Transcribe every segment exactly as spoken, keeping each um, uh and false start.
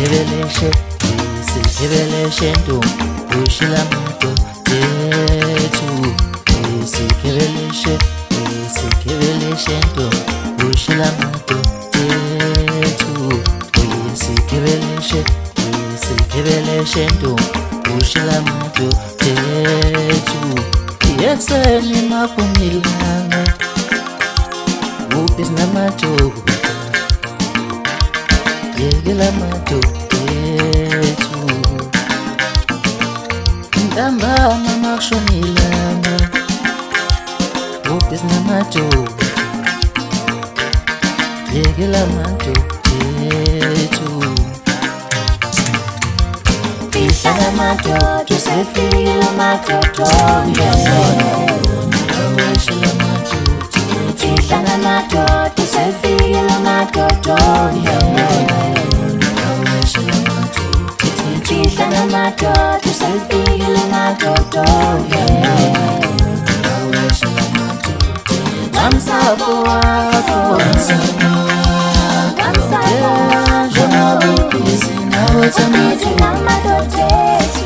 Isikebeleshe, isikebeleshe ntombi ushila moto tethu. Isikebeleshe, isikebeleshe ntombi ushila moto tethu. Isikebeleshe, isikebeleshe ntombi ushila moto tethu. Yekseni maphumilanga ubis namatoku yekela matoku tethu. Ntambama makushonilanga ubis namatoku yekela matoku tethu. Ihlala matoto sefikile matoto ngiyabona matoto. Ihlala matoto sefikile matoto ngiyabona. Ihlala matoto sefikile matoto ngiyabona. Wamsabo wakho wamsabo wamsabo Tamizi na madotetu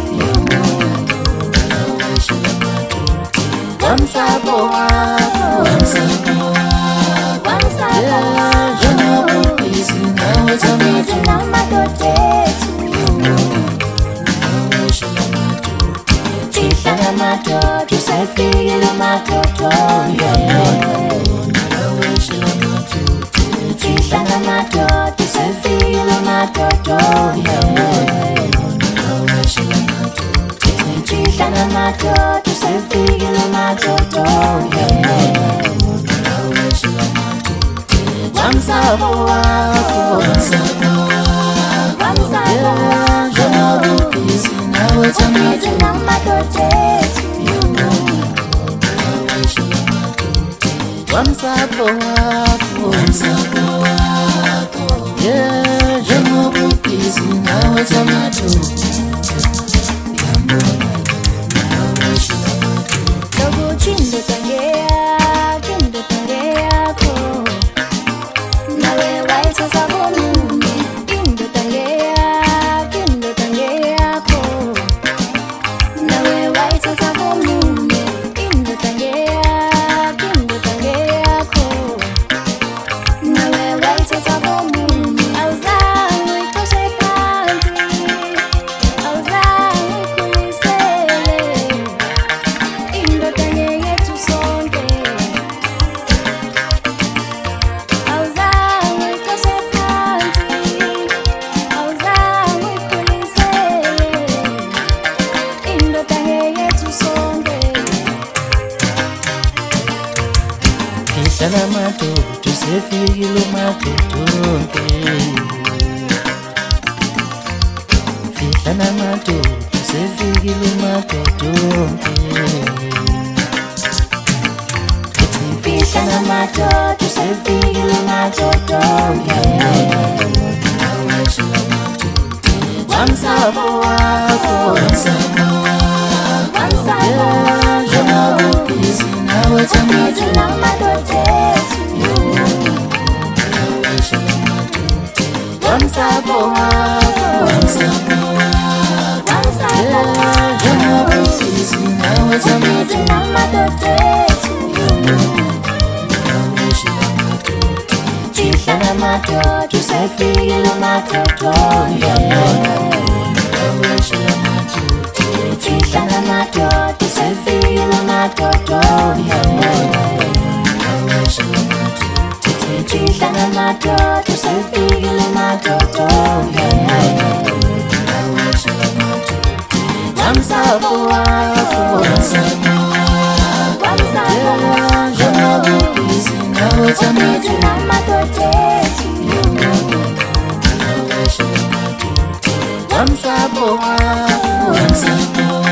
Wamsabo wako Wamsabo Wamsabo Tamizi na madotetu Ihlala matoto sefikile matoto Ihlala matoto sefikile matoto Ihlala matoto sefikile matoto Wamsabo wako Wamsabo Tamizi na madotetu Wamsabo wako Wamsabo wako Yeah, jengobu pisi nawe tamatu Dogo chindo tangea, chindo tangea ko Nawe waisa sabonumi, chindo tangea, chindo tangea ko Nawe waisa sabonumi, chindo tangea, chindo tangea ko Nawe waisa sabonumi, auzangu ikoshe panti Auzangu ikulisele Indo tanye yetu sonde Auzangu ikoshe panti Auzangu ikulisele Indo tanye yetu sonde Ihlala matoto sefikile matoto Ihlala matoto sefikile matoto Ihlala matoto sefikile matoto Wamsabo wako Wamsabo Wamsabo Tamizi na madotetu Wamsabo wako Wamsabo Tamizi na madotetu Ihlala matoto sefikile matoto Ihlala matoto sefikile matoto Ihlala matoto sefikile matoto Wamsabo wako Wamsabo Tamizi na madotetu Wamsabo wako Wamsabo